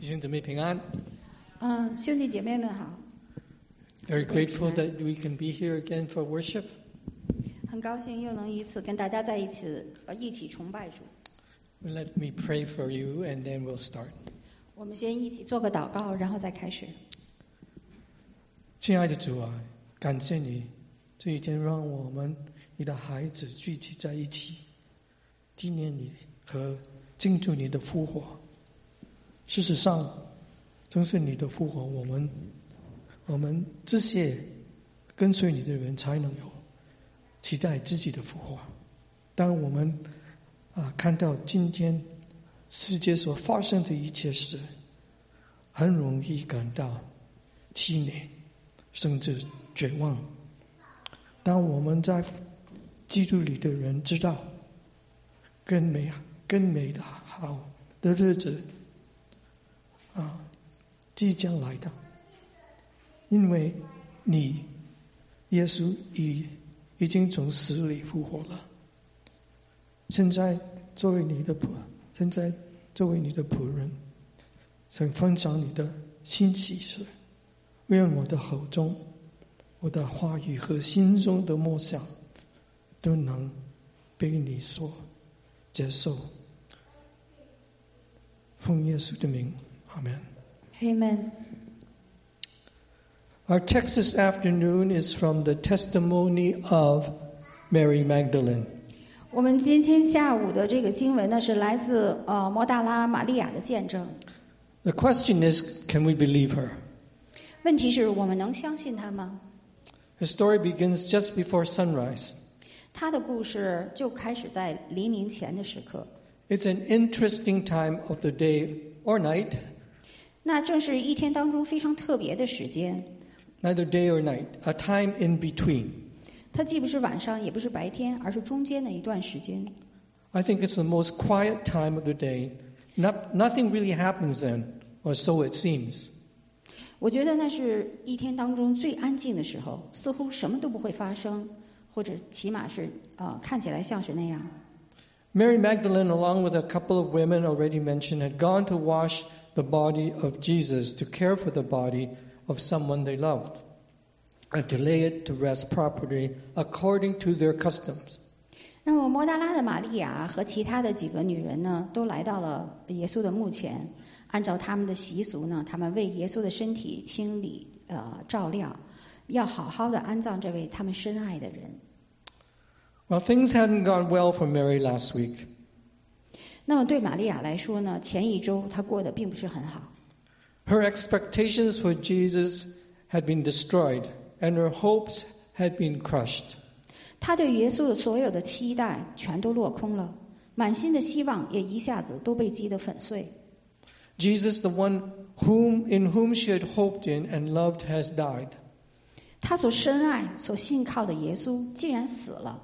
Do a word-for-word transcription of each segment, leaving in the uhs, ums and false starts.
弟兄姊妹平安。 嗯，兄弟姐妹们好。 Very grateful that we can be here again for worship. 很高兴又能一次跟大家在一起，呃，一起崇拜主。 Let me pray for you, and then we'll start. 我们先一起做个祷告，然后再开始。 亲爱的主啊，感谢你这一天让我们你的孩子聚集在一起，纪念你和庆祝你的复活。事实上，正是你的复活，我们我们这些跟随你的人才能有期待自己的复活。当我们啊看到今天世界所发生的一切时，很容易感到气馁，甚至绝望。当我们在基督里的人知道更美更美的好的日子啊即将来到，因为你耶稣已已经从死里复活了。现在作为你的仆现在作为你的仆人，想分享你的信息时，愿我的口中我的话语和心中的默想都能被你所接受。奉耶稣的名，阿们。 Amen. Our text this afternoon is from the testimony of Mary Magdalene. 我们今天下午的这个经文呢，是来自呃摩大拉玛利亚的见证。 The question is, can we believe her? 问题是我们能相信她吗？ Her story begins just before sunrise. 她的故事就开始在黎明前的时刻。 It's an interesting time of the day or night. 那正是一天当中非常特别的时间。 Neither day or night, a time in between. 它既不是晚上，也不是白天，而是中间的一段时间。 I think it's the most quiet time of the day. Not, nothing really happens then, or so it seems. 我觉得那是一天当中最安静的时候，似乎什么都不会发生，或者起码是呃看起来像是那样。 Mary Magdalene, along with a couple of women already mentioned, had gone to wash the body of Jesus, to care for the body of someone they loved, and to lay it to rest properly according to their customs. 那么摩大拉的玛利亚和其他的几个女人呢，都来到了耶稣的墓前，按照他们的习俗呢，他们为耶稣的身体清理呃照料，要好好的安葬这位他们深爱的人。 Well, things hadn't gone well for Mary last week. 那么对玛利亚来说呢，前一周她过得并不是很好。 Her expectations for Jesus had been destroyed, and her hopes had been crushed. 她对耶稣的所有的期待全都落空了，满心的希望也一下子都被击得粉碎。 Jesus, the one whom in whom she had hoped in and loved, has died. 她所深爱、所信靠的耶稣竟然死了。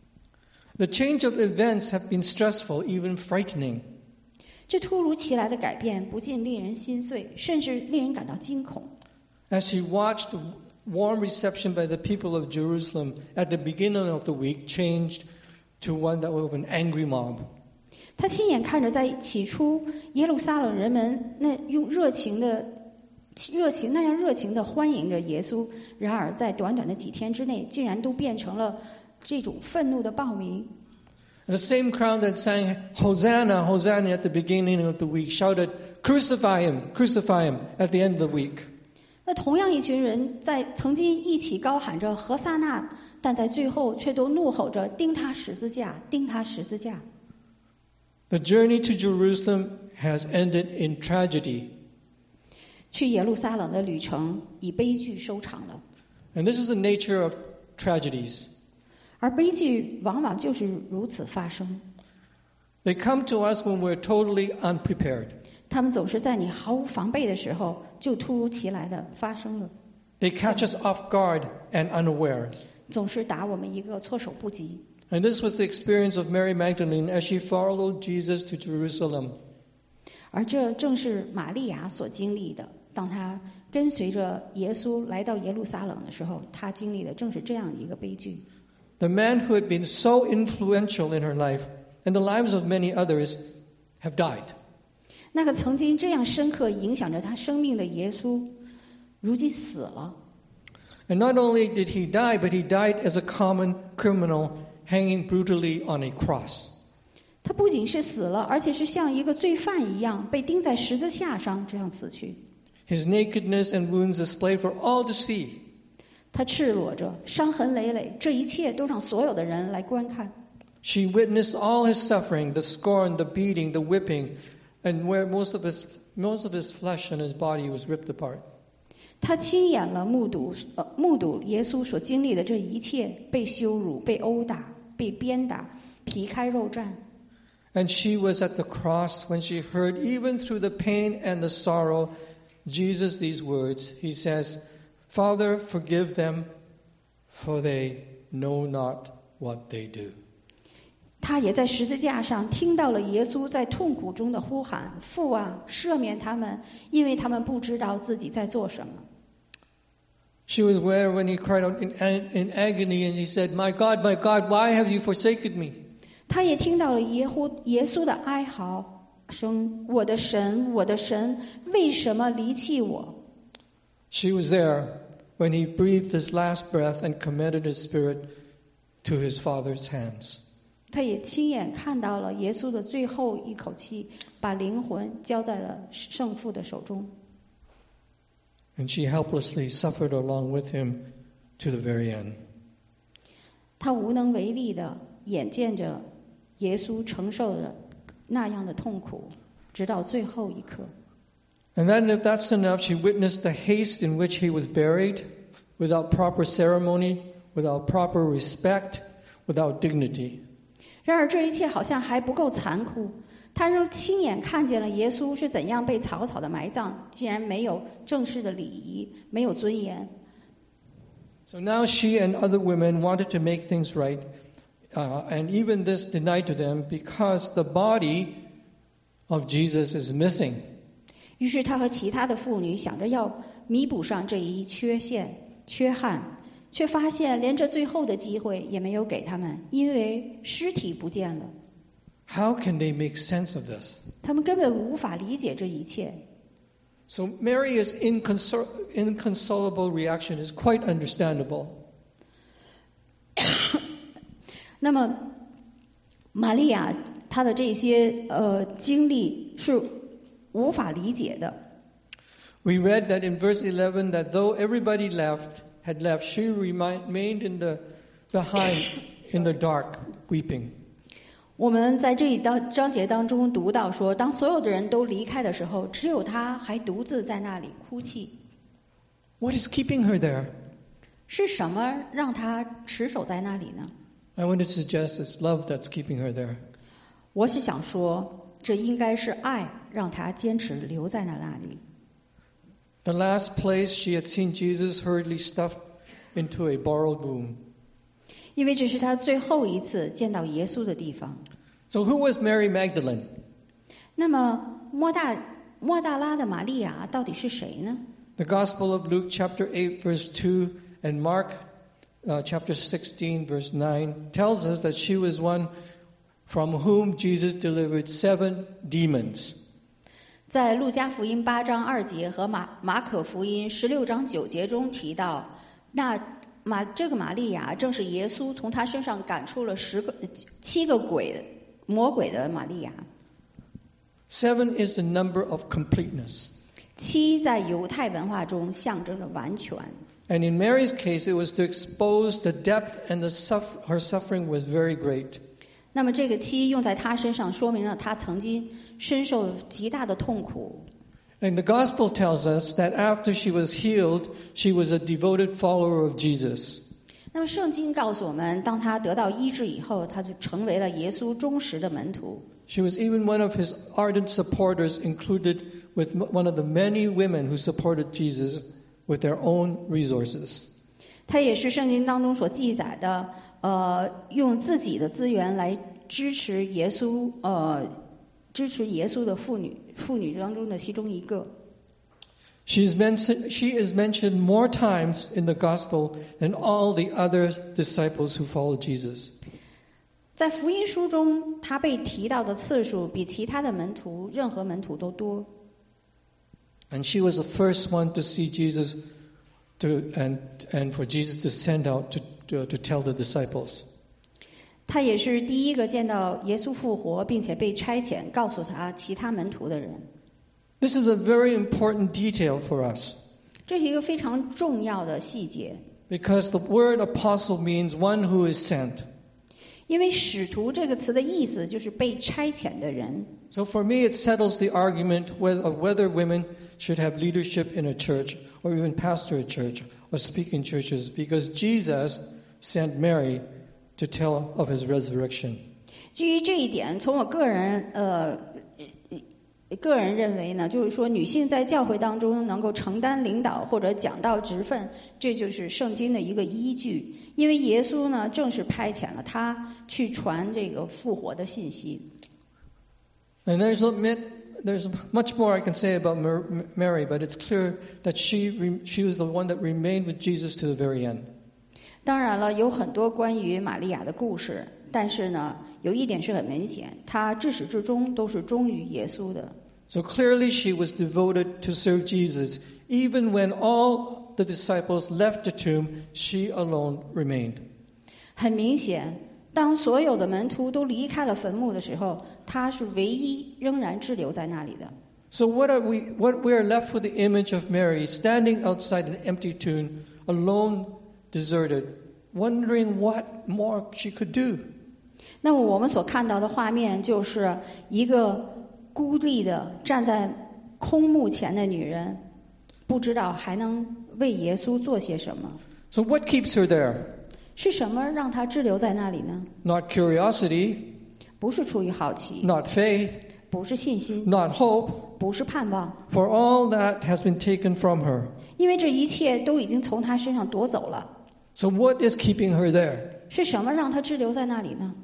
The change of events have been stressful, even frightening. 这突如其来的改变不禁令人心碎，甚至令人感到惊恐。 As she watched the warm reception by the people of Jerusalem at the beginning of the week changed to one that was an angry mob. 她亲眼看着在起初耶路撒冷人们那用热情的热情那样热情的欢迎着耶稣，然而在短短的几天之内，竟然都变成了这种愤怒的暴民。 The same crowd that sang Hosanna, Hosanna at the beginning of the week shouted, Crucify him, crucify him at the end of the week. 那同样一群人在曾经一起高喊着何撒那，但在最后却都怒吼着钉他十字架，钉他十字架。 The journey to Jerusalem has ended in tragedy. 去耶路撒冷的旅程以悲剧收场了。 And this is the nature of tragedies. 而悲剧往往就是如此发生。 They come to us when we're totally unprepared. 他们总是在你毫无防备的时候，就突如其来的发生了。 They catch us off guard and unaware. 总是打我们一个措手不及。 And this was the experience of Mary Magdalene as she followed Jesus to Jerusalem. 而这正是玛利亚所经历的。当她跟随着耶稣来到耶路撒冷的时候，她经历的正是这样一个悲剧。 The man who had been so influential in her life and the lives of many others have died. 那个曾经这样深刻影响着他生命的耶稣，如今死了。 And not only did he die, but he died as a common criminal hanging brutally on a cross. 他不仅是死了，而且是像一个罪犯一样被钉在十字架上这样死去。 His nakedness and wounds displayed for all to see. 他赤裸着，伤痕累累，这一切都让所有的人来观看。 She witnessed all his suffering, the scorn, the beating, the whipping, and where most of his most of his flesh and his body was ripped apart. 他亲眼了目睹呃目睹耶稣所经历的这一切，被羞辱、被殴打、被鞭打、皮开肉绽。 And she was at the cross when she heard, even through the pain and the sorrow, Jesus these words. He says, Father, forgive them, for they know not what they do. 他也在十字架上听到了耶稣在痛苦中的呼喊：父啊，赦免他们，因为他们不知道自己在做什么。 She was there when he cried out in, in agony, and he said, My God, my God, why have you forsaken me? 他也听到了耶稣耶稣的哀嚎声：我的神，我的神，为什么离弃我？ She was there when he breathed his last breath and committed his spirit to his Father's hands. 他也亲眼看到了耶稣的最后一口气，把灵魂交在了圣父的手中。 And she helplessly suffered along with him to the very end. 他无能为力的眼见着耶稣承受着那样的痛苦，直到最后一刻。 And then if that's enough, she witnessed the haste in which he was buried, without proper ceremony, without proper respect, without dignity. 然而这一切好像还不够残酷，他仍亲眼看见了耶稣是怎样被草草的埋葬，竟然没有正式的礼仪，没有尊严。 So now she and other women wanted to make things right, uh, and even this denied to them because the body of Jesus is missing. 于是他和其他的妇女想着要弥补上这一缺陷、缺憾，却发现连这最后的机会也没有给他们，因为尸体不见了。 How can they make sense of this? 他们根本无法理解这一切。 So Mary's inconsol- inconsolable reaction is quite understandable. 那么，玛利亚她的这些呃经历是无法理解的。 We read that in verse eleven that though everybody left, had left, she remained in the behind in the dark, weeping. 我们在这一章章节当中读到说，当所有的人都离开的时候，只有她还独自在那里哭泣。 What is keeping her there? 是什么让她持守在那里呢？ I want to suggest it's love that's keeping her there. 我是想说，这应该是爱让她坚持留在那那里。 The last place she had seen Jesus hurriedly stuffed into a borrowed womb. 因为这是她最后一次见到耶稣的地方。 So who was Mary Magdalene? 那么莫大莫大拉的玛利亚到底是谁呢？ The Gospel of Luke chapter eight verse two and Mark uh, chapter sixteen verse nine tells us that she was one from whom Jesus delivered seven demons. 在路加福音八章二节和马马可福音十六章九节中提到，那玛这个玛利亚正是耶稣从她身上赶出了十个七个鬼魔鬼的玛利亚。 Seven is the number of completeness. 七在犹太文化中象征着完全。 And in Mary's case, it was to expose the depth and the suff- her suffering was very great. 那么这个七用在她身上，说明了她曾经深受极大的痛苦。 And the gospel tells us that after she was healed, she was a devoted follower of Jesus. 那么圣经告诉我们，当她得到医治以后，她就成为了耶稣忠实的门徒。 She was even one of his ardent supporters, included with one of the many women who supported Jesus with their own resources. 她也是圣经当中所记载的，呃，用自己的资源来支持耶稣，呃，支持耶稣的妇女，妇女当中的其中一个。 She's mentioned, she is mentioned more times in the gospel than all the other disciples who followed Jesus. 在福音书中，他被提到的次数比其他的门徒任何门徒都多。 And she was the first one to see Jesus, to and and for Jesus to send out to to, to tell the disciples. 他也是第一个见到耶稣复活，并且被差遣告诉他其他门徒的人。 This is a very important detail for us. 这是一个非常重要的细节。 Because the word apostle means one who is sent. 因为使徒这个词的意思就是被差遣的人。 So for me, it settles the argument whether, of whether women should have leadership in a church or even pastor a church or speak in churches, because Jesus sent Mary to tell of his resurrection. 基于这一点，从我个人呃个人认为呢，就是说女性在教会当中能够承担领导或者讲道职分，这就是圣经的一个依据。因为耶稣呢，正是派遣了她去传这个复活的信息。 And there's a, there's much more I can say about Mary, but it's clear that she she was the one that remained with Jesus to the very end. 当然了，有很多关于玛利亚的故事，但是呢，有一点是很明显，她至始至终都是忠于耶稣的。 So clearly she was devoted to serve Jesus. Even when all the disciples left the tomb, she alone remained. 很明显，当所有的门徒都离开了坟墓的时候，她是唯一仍然滞留在那里的。 So what are we? What we are left with the image of Mary standing outside an empty tomb, alone, deserted, wondering what more she could do. 那么我们所看到的画面就是一个孤立的站在空墓前的女人，不知道还能为耶稣做些什么。 So what keeps her there? 是什么让她滞留在那里呢？ Not curiosity, 不是出于好奇， not faith, 不是信心， not hope, 不是盼望， for all that has been taken from her. 因为这一切都已经从她身上夺走了。 So what is keeping her there? 是什么让她滞留在那里呢？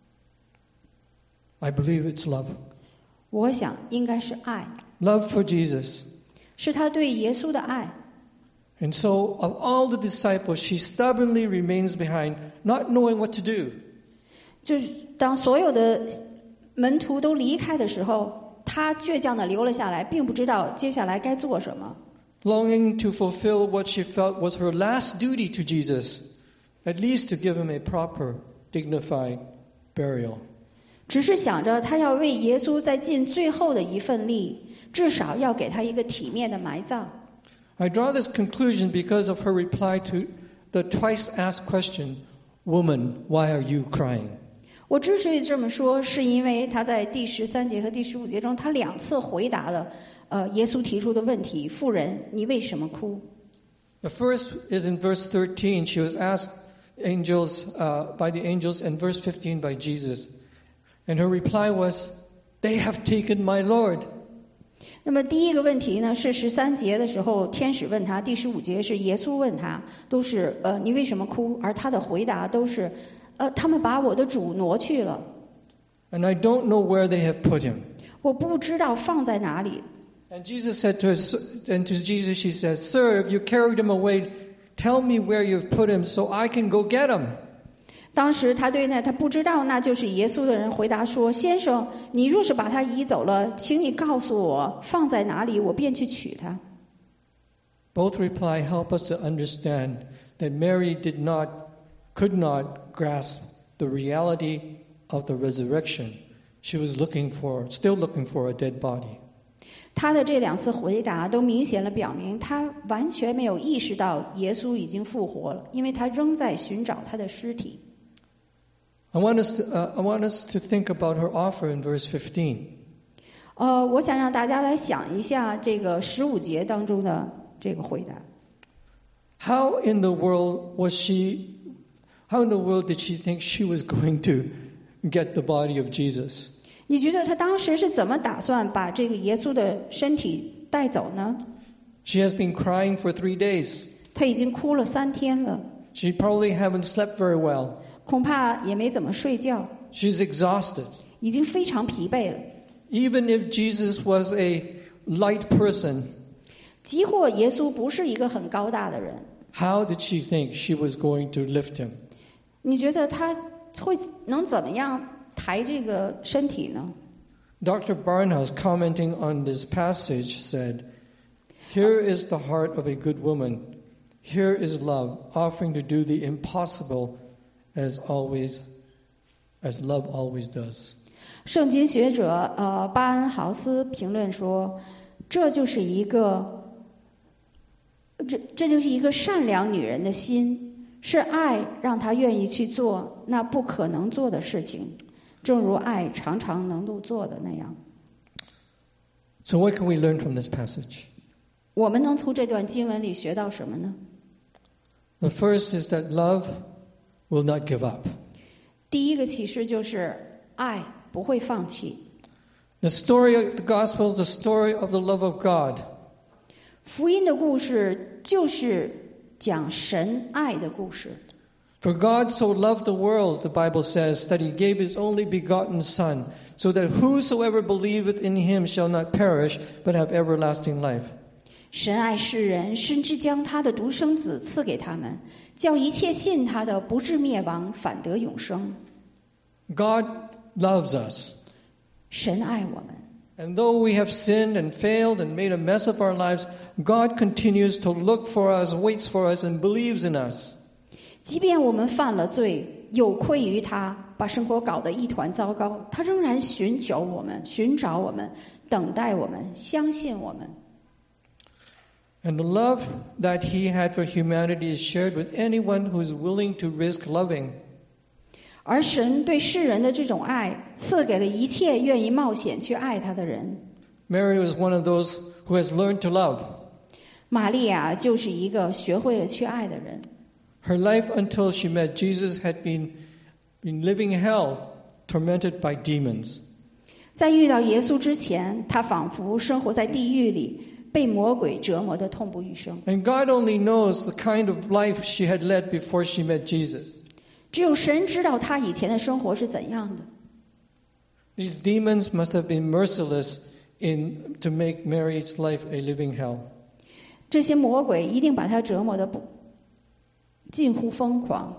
I believe it's love. 我想应该是爱， Love for Jesus. 是她对耶稣的爱。 And so of all the disciples, she stubbornly remains behind, not knowing what to do. 就是当所有的门徒都离开的时候，她倔强地留了下来，并不知道接下来该做什么。 Longing to fulfill what she felt was her last duty to Jesus, at least to give him a proper, dignified burial. 只是想着她要为耶稣再尽最后的一份力，至少要给他一个体面的埋葬。 I draw this conclusion because of her reply to the twice asked question, "Woman, why are you crying?" 我之所以这么说，是因为她在第十三节和第十五节中，她两次回答了呃耶稣提出的问题：“妇人，你为什么哭？” The first is in verse thirteen. She was asked angels uh, by the angels, and verse fifteen by Jesus. And her reply was, "They have taken my Lord." 那么第一个问题呢，是十三节的时候，天使问他；第十五节是耶稣问他，都是呃，你为什么哭？而他的回答都是，呃，他们把我的主挪去了。 And I don't know where they have put him. 我不知道放在哪里。 And Jesus said to her, and to Jesus she says, "Sir, if you carried him away, tell me where you've put him, so I can go get him." 当时他对那他不知道那就是耶稣的人回答说：“先生，你若是把他移走了，请你告诉我放在哪里，我便去取他。” Both reply help us to understand that Mary did not, could not grasp the reality of the resurrection. She was looking for, still looking for a dead body. 他的这两次回答都明显了表明，他完全没有意识到耶稣已经复活了，因为他仍在寻找他的尸体。 I want us to, uh, I want us to think about her offer in verse fifteen. 呃，我想让大家来想一下这个十五节当中的这个回答。 How in the world was she, how in the world did she think she was going to get the body of Jesus? 你觉得他当时是怎么打算把这个耶稣的身体带走呢？ She has been crying for three days. 他已经哭了三天了， She probably haven't slept very well. 恐怕也没怎么睡觉， She's exhausted. 已经非常疲惫了。 Even if Jesus was a light person, 即或耶稣不是一个很高大的人， how did she think she was going to lift him? 你觉得他会能怎么样抬这个身体呢？ Doctor Barnhouse, commenting on this passage, said, "Here is the heart of a good woman. Here is love, offering to do the impossible, as always, as love always does." 圣经学者呃巴恩豪斯评论说，这就是一个这这就是一个善良女人的心，是爱让她愿意去做那不可能做的事情，正如爱常常能够做的那样。 So what can we learn from this passage? 我们能从这段经文里学到什么呢？ The first is that love will not give up. 第一个启示就是爱不会放弃。 The story of the gospel is the story of the love of God. 福音的故事就是讲神爱的故事。 For God so loved the world, the Bible says, that he gave his only begotten Son, so that whosoever believeth in him shall not perish, but have everlasting life. 神爱世人，甚至将他的独生子赐给他们，叫一切信他的不至灭亡，反得永生。 God loves us. 神爱我们， And though we have sinned and failed and made a mess of our lives, God continues to look for us, waits for us, and believes in us. 即便我们犯了罪，有愧于他，把生活搞得一团糟糕，他仍然寻求我们，寻找我们，等待我们，相信我们。 And the love that he had for humanity is shared with anyone who is willing to risk loving. 而神对世人的这种爱，赐给了一切愿意冒险去爱他的人。 Mary was one of those who has learned to love. 玛利亚就是一个学会了去爱的人。 Her life until she met Jesus had been, been living hell, tormented by demons. 在遇到耶稣之前，她仿佛生活在地狱里，被魔鬼折磨得痛不欲生。 And God only knows the kind of life she had led before she met Jesus. 只有神知道她以前的生活是怎样的。 These demons must have been merciless in, to make Mary's life a living hell. 这些魔鬼一定把她折磨得不近乎疯狂。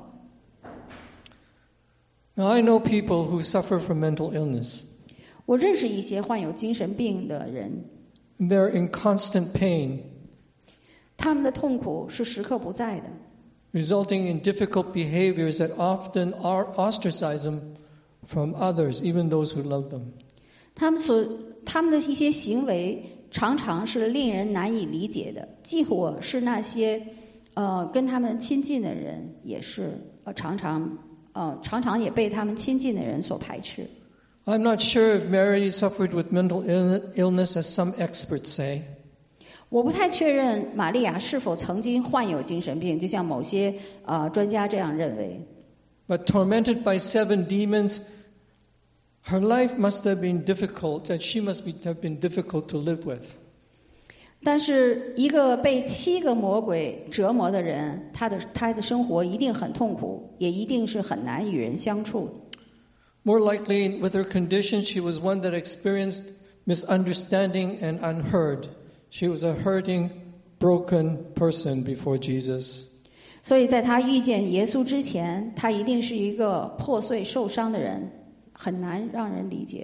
Now, I know people who suffer from mental illness. 我认识一些患有精神病的人， They're in constant pain, 他们的痛苦是时刻不在的， resulting in difficult behaviors that often are ostracize them from others, even those who love them. 他们所他们的一些行为常常是令人难以理解的，既或是那些呃跟他们亲近的人，也是呃常常呃常常也被他们亲近的人所排斥。 I'm not sure if Mary suffered with mental illness, as some experts say. 我不太确认玛利亚是否曾经患有精神病，就像某些呃专家这样认为。 But tormented by seven demons, her life must have been difficult, and she must be, have been difficult to live with. 但是一个被七个魔鬼折磨的人，他的他的生活一定很痛苦，也一定是很难与人相处。 More likely, with her condition, she was one that experienced misunderstanding and unheard. She was a hurting, broken person before Jesus. 所以在他遇见耶稣之前，他一定是一个破碎受伤的人，很难让人理解。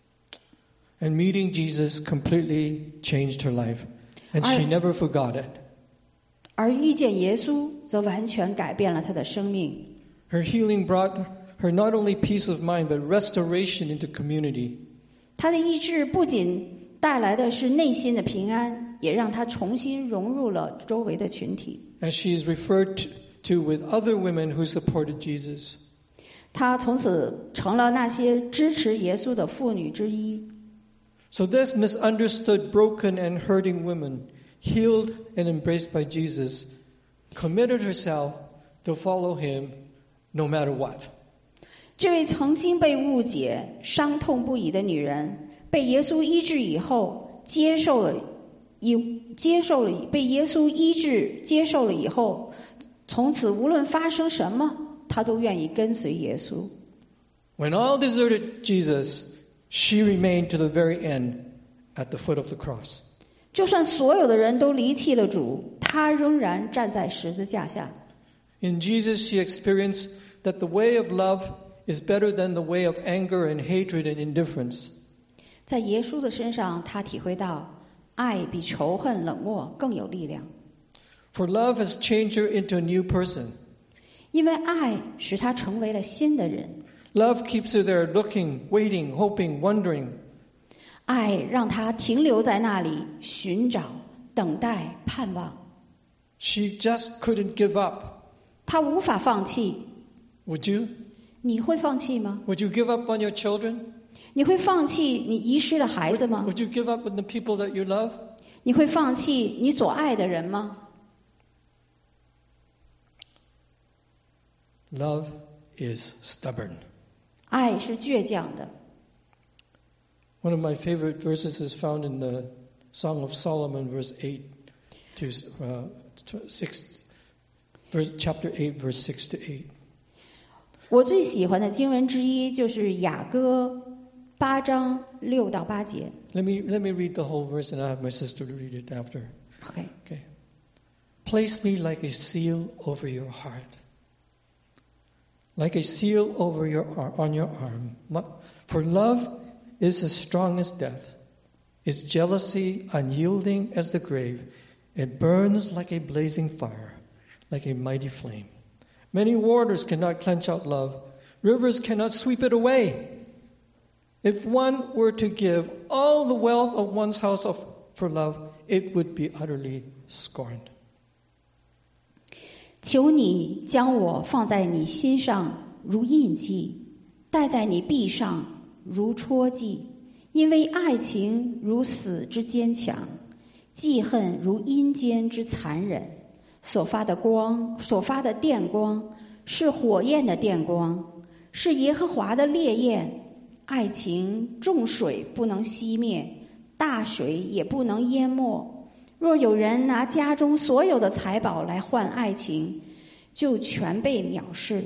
And meeting Jesus completely changed her life, and she never forgot it. 而遇见耶稣，则完全改变了他的生命。 Her healing brought her not only peace of mind, but restoration into community. 他的医治不仅带来的是内心的平安，也让他重新融入了周围的群体。 As she is referred to, to with other women who supported Jesus. 他从此成了那些支持耶稣的妇女之一。 So this misunderstood, broken, and hurting woman, healed and embraced by Jesus, committed herself to follow him no matter what. 这位曾经被误解、伤痛不已的女人，被耶稣医治以后，接受了，以接受了被耶稣医治、接受了以后，从此无论发生什么，她都愿意跟随耶稣。 When all deserted Jesus, she remained to the very end at the foot of the cross. 就算所有的人都离弃了主，她仍然站在十字架下。 In Jesus, she experienced that the way of love is better than the way of anger and hatred and indifference. 在耶稣的身上，他体会到爱比仇恨、冷漠更有力量。 For love has changed her into a new person. 因为爱使他成为了新的人。 Love keeps her there looking, waiting, hoping, wondering. 爱让他停留在那里，寻找、等待、盼望。 She just couldn't give up. 他无法放弃。 Would you? 你会放弃吗？ Would you give up on your children? 你会放弃你遗失的孩子吗？ Would, would you give up on the people that you love? 你会放弃你所爱的人吗？ Love is stubborn. 爱是倔强的。 One of my favorite verses is found in the Song of Solomon, verse eight to uh, six, verse, chapter eight, verse six to eight. 我最喜欢的经文之一就是雅歌八章六到八节。 Let me let me read the whole verse, and I have my sister to read it after. Okay. Okay. Place me like a seal over your heart, like a seal over your on your arm. For love is as strong as death, its jealousy unyielding as the grave. It burns like a blazing fire, like a mighty flame. Many waters cannot quench out love. Rivers cannot sweep it away. If one were to give all the wealth of one's house of, for love, it would be utterly scorned. 求你将我放在你心上如印记，戴在你臂上如戳记，因为爱情如死之坚强，记恨如阴间之残忍。所发的光，所发的电光，是火焰的电光，是耶和华的烈焰。爱情众水不能熄灭，大水也不能淹没。若有人拿家中所有的财宝来换爱情，就全被藐视。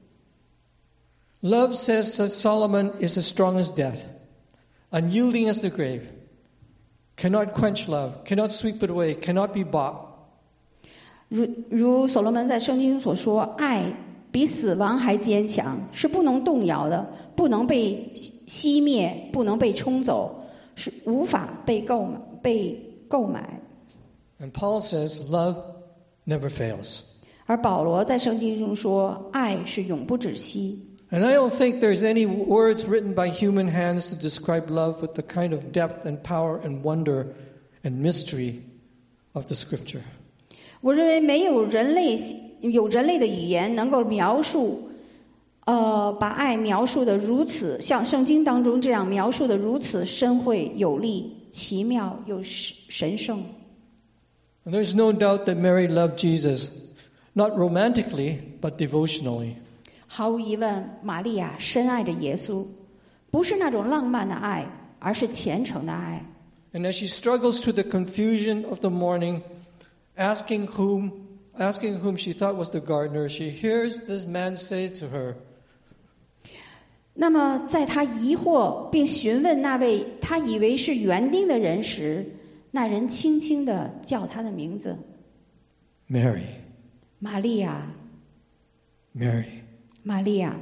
Love, says that Solomon, is as strong as death, unyielding as the grave, cannot quench love, cannot sweep it away, cannot be bought. 如如所罗门在圣经中所说，爱比死亡还坚强，是不能动摇的，不能被熄灭，不能被冲走，是无法被购买被购买。 And Paul says, love never fails. 而保罗在圣经中说，爱是永不止息。 And I don't think there's any words written by human hands to describe love with the kind of depth and power and wonder and mystery of the Scripture. 我认为没有人类有人类的语言能够描述，呃，把爱描述的如此像圣经当中这样描述的如此深慧有力、奇妙又神圣。 And there's no doubt that Mary loved Jesus, not romantically, but devotionally. 毫无疑问，玛利亚深爱着耶稣，不是那种浪漫的爱，而是虔诚的爱。 And as she struggles through the confusion of the morning, asking whom, asking whom she thought was the gardener, she hears this man say to her, 那么，在她疑惑并询问那位她以为是园丁的人时，那人轻轻地叫她的名字 Mary, 玛利亚， Mary. 玛利亚。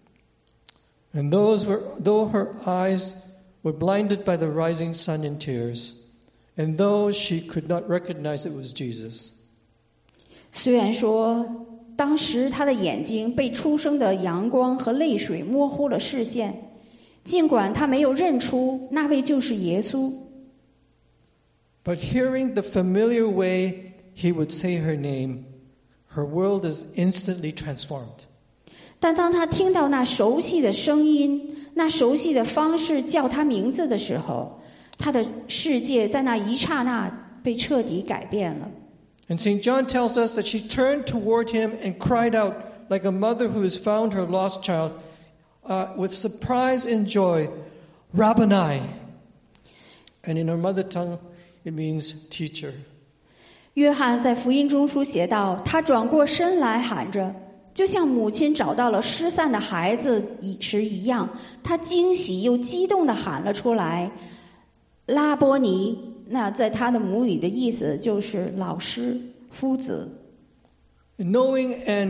And those were, though her eyes were blinded by the rising sun in tears, and though she could not recognize it was Jesus. 虽然说当时她的眼睛被初升的阳光和泪水模糊了视线，尽管她没有认出那位就是耶稣， But hearing the familiar way he would say her name, her world is instantly transformed. 但当她听到那熟悉的声音，那熟悉的方式叫她名字的时候，她的世界在那一刹那被彻底改变了。 And Saint John tells us that she turned toward him and cried out like a mother who has found her lost child, uh, with surprise and joy, Rabboni. And in her mother tongue, it means teacher. 约翰在福音中书写道，他转过身来喊着，就像母亲找到了失散的孩子时一样，他惊喜又激动地喊了出来，拉波尼。那在他的母语的意思就是老师、夫子。 Knowing and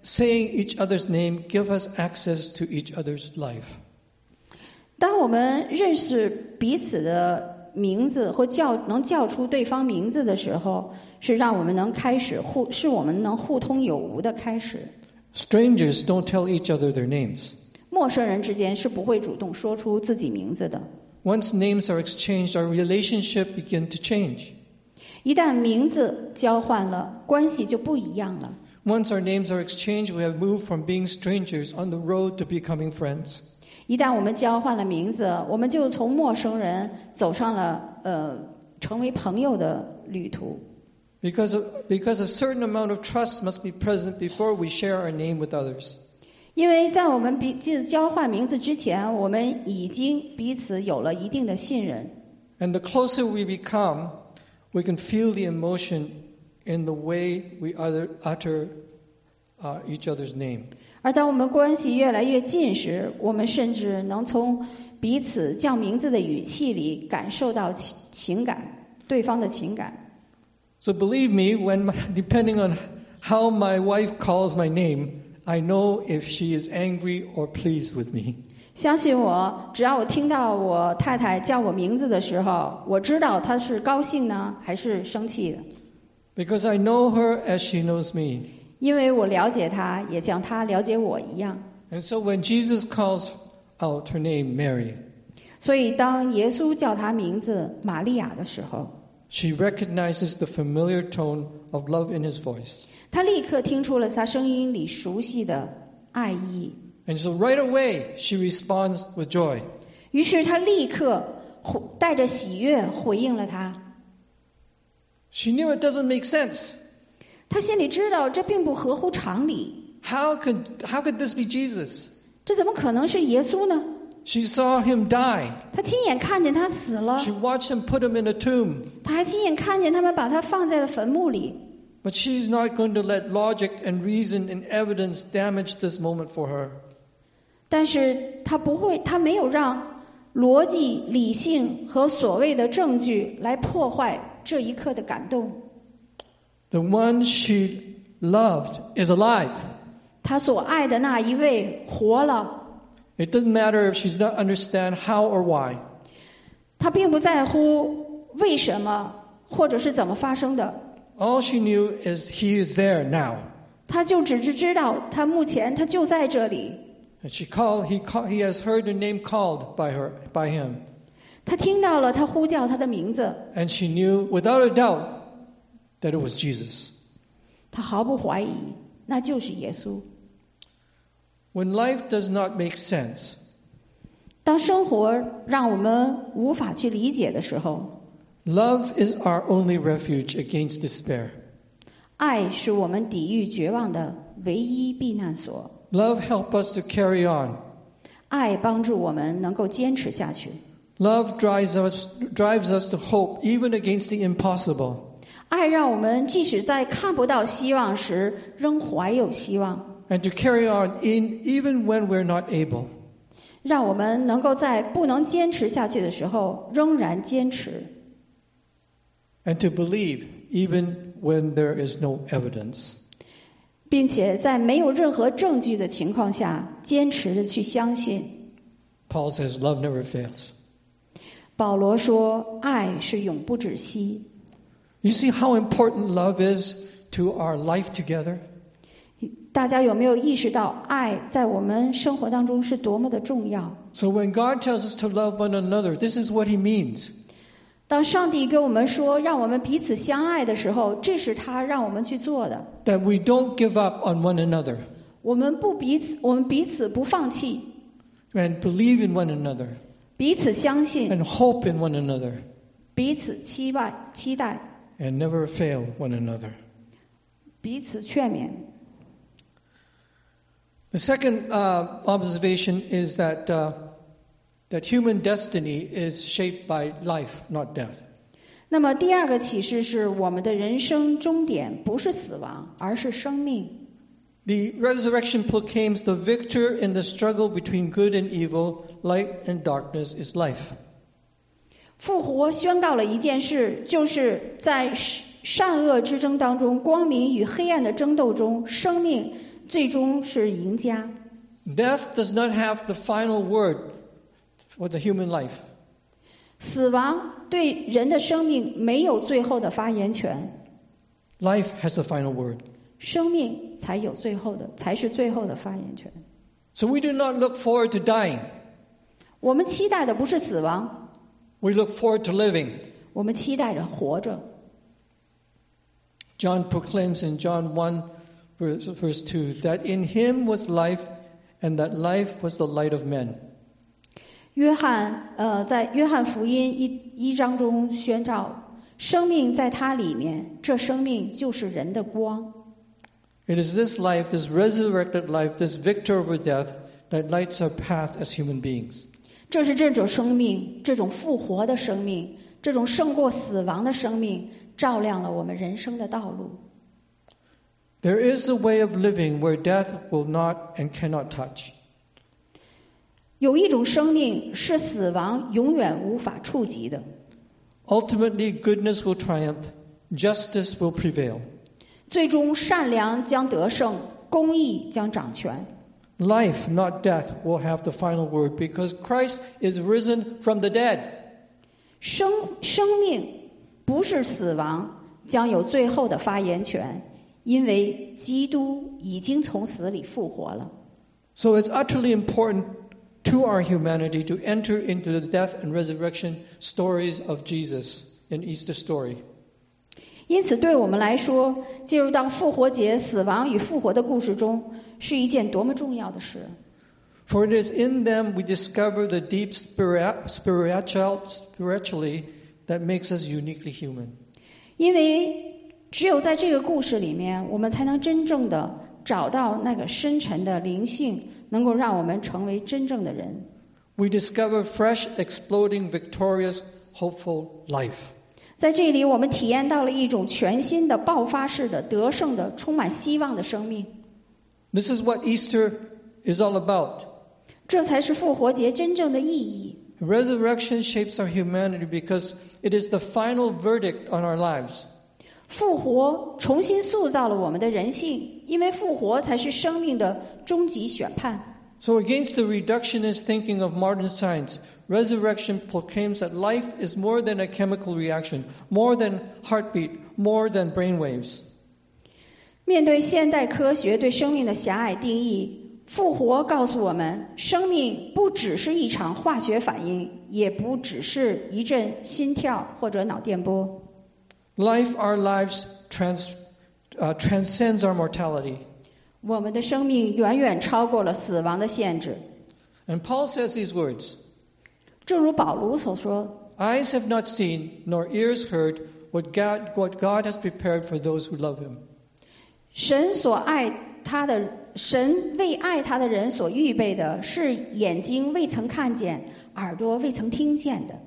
saying each other's name give us access to each other's life. 当我们认识彼此的名字或叫能叫出对方名字的时候，是让我们能开始互，是我们能互通有无的开始。 Strangers don't tell each other their names. 陌生人之间是不会主动说出自己名字的。 Once names are exchanged, our relationship begin to change. 一旦名字交换了，关系就不一样了。 Once our names are exchanged, we have moved from being strangers on the road to becoming friends. 一旦我们交换了名字，我们就从陌生人走上了呃成为朋友的旅途。 Because, of, because a certain amount of trust must be present before we share our name with others. 因为在我们彼此交换名字之前，我们已经彼此有了一定的信任。 And the closer we become, we can feel the emotion in the way we utter, utter uh, each other's name. 而当我们关系越来越近时，我们甚至能从彼此叫名字的语气里感受到情情感，对方的情感。 So believe me, when my, depending on how my wife calls my name, I know if she is angry or pleased with me. 相信我，只要我听到我太太叫我名字的时候，我知道她是高兴呢，还是生气的。 Because I know her as she knows me. 因为我了解她，也像她了解我一样。 And so when Jesus calls out her name, Mary, 所以当耶稣叫她名字玛利亚的时候， she recognizes the familiar tone of love in his voice. 她立刻听出了他声音里熟悉的爱意。 And so right away, she responds with joy. 于是她立刻带着喜悦回应了他。 She knew it doesn't make sense. 她心里知道这并不合乎常理。 How could, how could this be Jesus? 这怎么可能是耶稣呢？ She saw him die. 她亲眼看见他死了， She watched him put him in a tomb. 她还亲眼看见他们把他放在了坟墓里。 But she's not going to let logic and reason and evidence damage this moment for her. 但是她不会，她没有让逻辑、理性和所谓的证据来破坏这一刻的感动。 The one she loved is alive. 她所爱的那一位活了。 It doesn't matter if she does not understand how or why. 她并不在乎为什么或者是怎么发生的。 All she knew is he is there now. 她就只是知道他目前他就在这里。 And she called, he, call, he has heard her name called by her, by him. 她听到了他呼叫他的名字。 And she knew without a doubt that it was Jesus. 她毫不怀疑，那就是耶稣。 When life does not make sense, 当生活让我们无法去理解的时候， love is our only refuge against despair. 爱是我们抵御绝望的唯一避难所。 Love helps us to carry on. 爱帮助我们能够坚持下去。 Love drives us, drives us to hope even against the impossible. 爱让我们即使在看不到希望时，仍怀有希望。 And to carry on in, even when we're not able. 让我们能够在不能坚持下去的时候，仍然坚持。 And to believe even when there is no evidence. 并且在没有任何证据的情况下，坚持的去相信。 Paul says love never fails. 保罗说：“爱是永不止息。” You see how important love is to our life together? 大家有没有意识到，爱在我们生活当中是多么的重要？ So when God tells us to love one another, this is what he means. 当上帝跟我们说让我们彼此相爱的时候，这是他让我们去做的。 That we don't give up on one another. 我们不彼此，我们彼此不放弃， And believe in one another. 彼此相信， And hope in one another. 彼此期待，期待， And never fail one another. 彼此劝勉。 The second uh, observation is that, uh, that human destiny is shaped by life, not death. 那么第二个启示是，我们的人生终点不是死亡，而是生命。 The resurrection proclaims the victor in the struggle between good and evil, light and darkness is life. 复活宣告了一件事，就是在善恶之争当中，光明与黑暗的争斗中，生命最终是赢家。 Death does not have the final word for the human life. 死亡对人的生命没有最后的发言权， Life has the final word. 生命才有最后的，才是最后的发言权。 So we do not look forward to dying. 我们期待的不是死亡， We look forward to living. 我们期待着活着。 John proclaims in John one, verse, verse two, that in him was life, and that life was the light of men. 约翰呃，在约翰福音一一章中宣召，生命在他里面，这生命就是人的光。 It is this life, this resurrected life, this victor over death, that lights our path as human beings. 这是这种生命，这种复活的生命，这种胜过死亡的生命，照亮了我们人生的道路。 There is a way of living where death will not and cannot touch. 有一种生命是死亡永远无法触及的。 Ultimately, goodness will triumph, justice will prevail. 最终善良将得胜，公义将掌权。 Life, not death, will have the final word because Christ is risen from the dead. 生生命不是死亡，将有最后的发言权，因为基督已经从死里复活了。 So it's utterly important to our humanity to enter into the death and resurrection stories of Jesus in Easter story. 因此，对我们来说，进入到复活节死亡与复活的故事中，是一件多么重要的事！ For it is in them we discover the deep spirit, spiritual, spiritually that makes us uniquely human. 因为只有在这个故事里面，我们才能真正的找到那个深沉的灵性，能够让我们成为真正的人。 We discover fresh, exploding, victorious, hopeful life. 在这里，我们体验到了一种全新的、爆发式的、得胜的、充满希望的生命。 This is what Easter is all about. 这才是复活节真正的意义。 Resurrection shapes our humanity because it is the final verdict on our lives. 复活重新塑造了我们的人性，因为复活才是生命的终极选判。 So against the reductionist thinking of modern science, resurrection proclaims that life is more than a chemical reaction, more than heartbeat, more than brainwaves. 面对现代科学对生命的狭隘定义，复活告诉我们，生命不只是一场化学反应，也不只是一阵心跳或者脑电波。 Life, our lives, trans, uh, transcends our mortality. 我们的生命远远超过了死亡的限制。 And Paul says these words, 正如保罗所说， Eyes have not seen, nor ears heard, what God, what God has prepared for those who love him. 神所爱他的，神为爱他的人所预备的，是眼睛未曾看见，耳朵未曾听见的。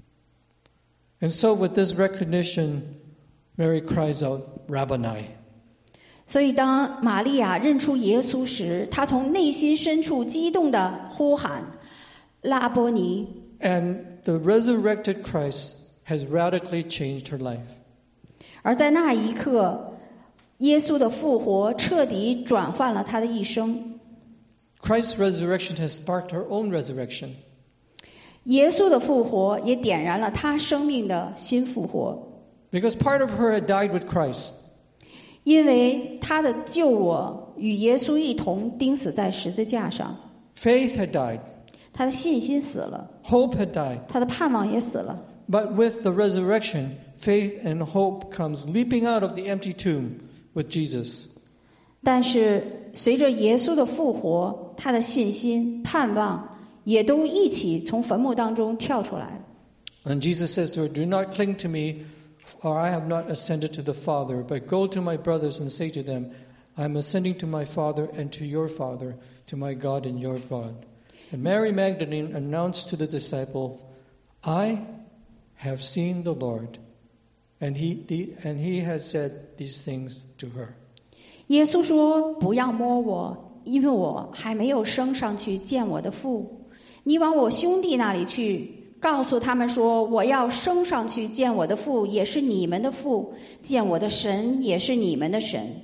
And so with this recognition, Mary cries out, Rabboni. 所以，当玛利亚认出耶稣时，她从内心深处激动地呼喊：“拉波尼！” And the resurrected Christ has radically changed her life. 而在那一刻，耶稣的复活彻底转换了她的一生。 Christ's resurrection has sparked her own resurrection. 耶稣的复活也点燃了她生命的新复活。 Because part of her had died with Christ. 因为他的救我与耶稣一同钉死在十字架上， Faith had died. 他的信心死了， Hope had died. 他的盼望也死了。 But with the resurrection, faith and hope comes leaping out of the empty tomb with Jesus. 但是随着耶稣的复活，他的信心、盼望也都一起从坟墓当中跳出来。 And Jesus says to her, Do not cling to me, for I have not ascended to the Father, but go to my brothers and say to them, I am ascending to my Father and to your Father, to my God and your God. And Mary Magdalene announced to the disciples, I have seen the Lord, and he, and he has said these things to her. 耶稣说：“不要摸我，因为我还没有升上去见我的父。你往我兄弟那里去。”告诉他们说，我要升上去见我的父，也是你们的父；见我的神，也是你们的神。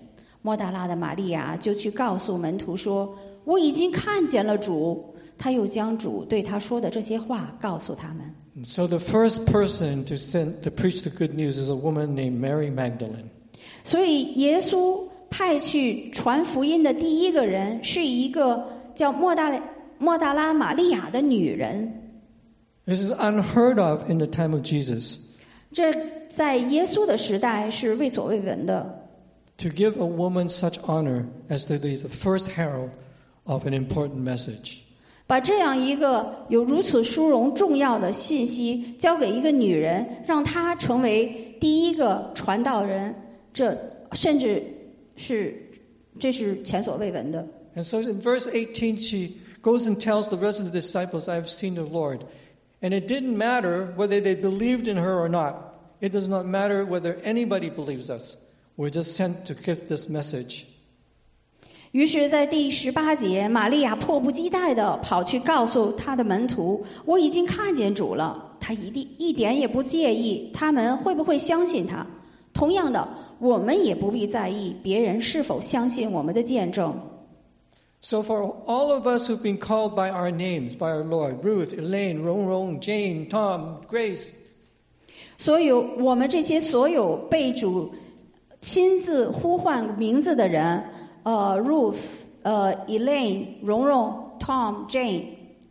莫大拉的玛利亚就去告诉门徒说：“我已经看见了主。”他又将主对他说的这些话告诉他们。 And so the first person to send to preach the good news is a woman named Mary Magdalene. 所以耶稣派去传福音的第一个人是一个叫莫大莫大拉玛利亚的女人。 This is unheard of in the time of Jesus. 这在耶稣的时代是未所未闻的。 To give a woman such honor as to be the first herald of an important message. 把这样一个有如此殊荣重要的信息交给一个女人，让她成为第一个传道人，这甚至是这是前所未闻的。 And so in verse eighteen, she goes and tells the rest of the disciples, I have seen the Lord. And it didn't matter whether they believed in her or not. It does not matter whether anybody believes us. We're just sent to give this message. 于是在第十八节，玛利亚迫不及待地跑去告诉他的门徒：“我已经看见主了。”他一定一点也不介意他们会不会相信他。同样的，我们也不必在意别人是否相信我们的见证。 So for all of us who've been called by our names, by our Lord, Ruth, Elaine, Rong Rong, Jane, Tom, Grace. 所以我们这些所有被主亲自呼唤名字的人，呃 ，Ruth， 呃 ，Elaine， 蓉蓉 ，Tom， Jane。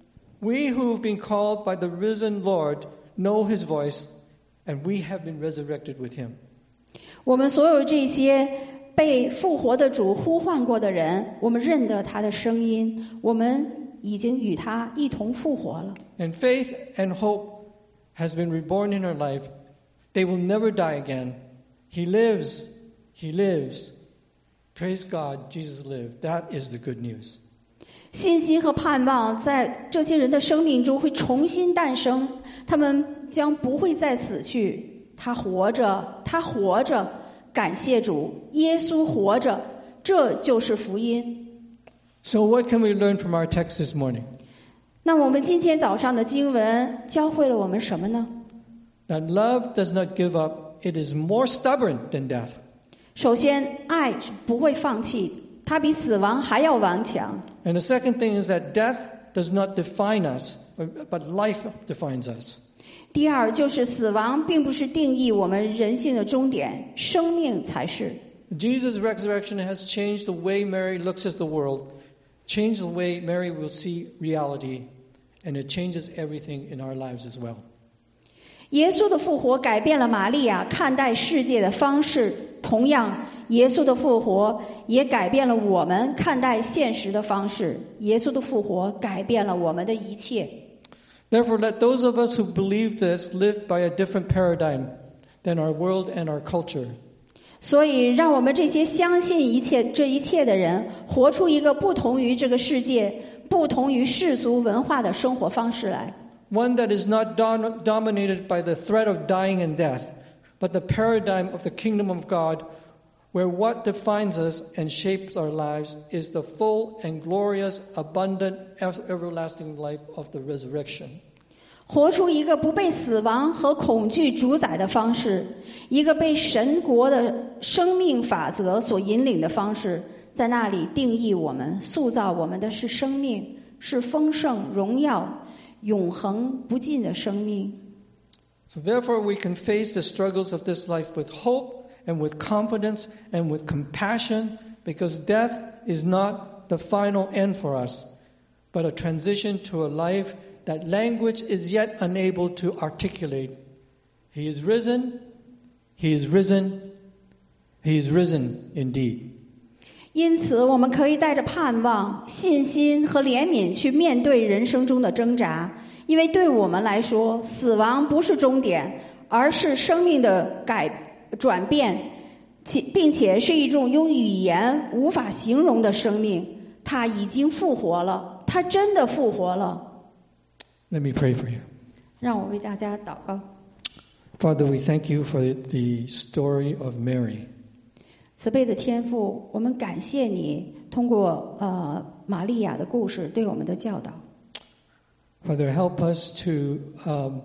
We who've been called by the risen Lord know His voice, and we have been resurrected with Him. 我们所有这些被复活的主呼唤过的人，我们认得他的声音，我们已经与他一同复活了。 And faith and hope has been reborn in our life. They will never die again. He lives. He lives. Praise God, Jesus lived. That is the good news. 信心和盼望在这些人的生命中会重新诞生，他们将不会再死去。他活着，他活着，感谢主，耶稣活着，这就是福音。 So what can we learn from our text this morning? 那我们今天早上的经文教会了我们什么呢？ That love does not give up. It is more stubborn than death. 首先，爱是不会放弃，它比死亡还要顽强。 And the second thing is that death does not define us, but life defines us. 第二，就是死亡并不是定义我们人性的终点，生命才是。 Jesus' resurrection has changed the way Mary looks at the world, changed the way Mary will see reality, and it changes everything in our lives as well. 耶稣的复活改变了玛利亚看待世界的方式，同样，耶稣的复活也改变了我们看待现实的方式。耶稣的复活改变了我们的一切。 Therefore, let those of us who believe this live by a different paradigm than our world and our culture. 所以，让我们这些相信一切这一切的人，活出一个不同于这个世界、不同于世俗文化的生活方式来。 One that is not dom- dominated by the threat of dying and death, but the paradigm of the kingdom of God, where what defines us and shapes our lives is the full and glorious, abundant, everlasting life of the resurrection. 活出一个不被死亡和恐惧主宰的方式，一个被神国的生命法则所引领的方式，在那里定义我们、塑造我们的是生命，是丰盛、荣耀、永恒不尽的生命。 So therefore we can face the struggles of this life with hope and with confidence and with compassion, because death is not the final end for us, but a transition to a life that language is yet unable to articulate. He is risen, He is risen, He is risen indeed. 因此，我们可以带着盼望、信心和怜悯去面对人生中的挣扎，因为对我们来说，死亡不是终点，而是生命的改转变，且并且是一种用语言无法形容的生命。他已经复活了，他真的复活了。 Let me pray for you. 让我为大家祷告。 Father, we thank you for the story of Mary. 慈悲的天父，我们感谢你通过呃玛利亚的故事对我们的教导。 Father, help us to um,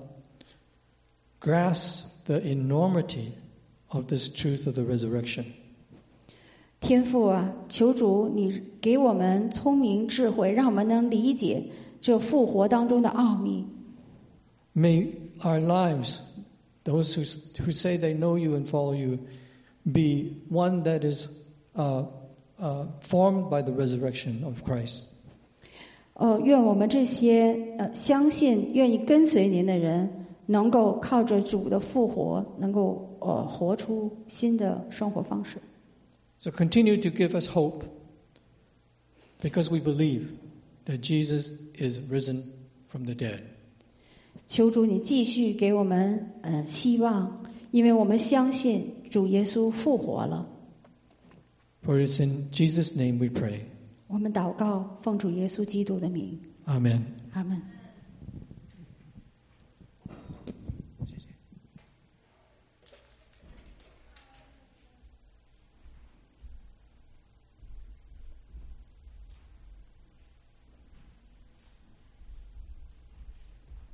grasp the enormity of this truth of the resurrection. 天父啊，求主你给我们聪明智慧，让我们能理解这复活当中的奥秘。 May our lives, those who, who say they know you and follow you, be one that is uh, uh, formed by the resurrection of Christ. 呃，愿我们这些呃相信、愿意跟随您的人，能够靠着主的复活，能够呃活出新的生活方式。 So continue to give us hope, because we believe that Jesus is risen from the dead. 求主你继续给我们呃希望，因为我们相信主耶稣复活了。 For it's in Jesus' name we pray. 我们祷告，奉主耶稣基督的名。 Amen. 阿们。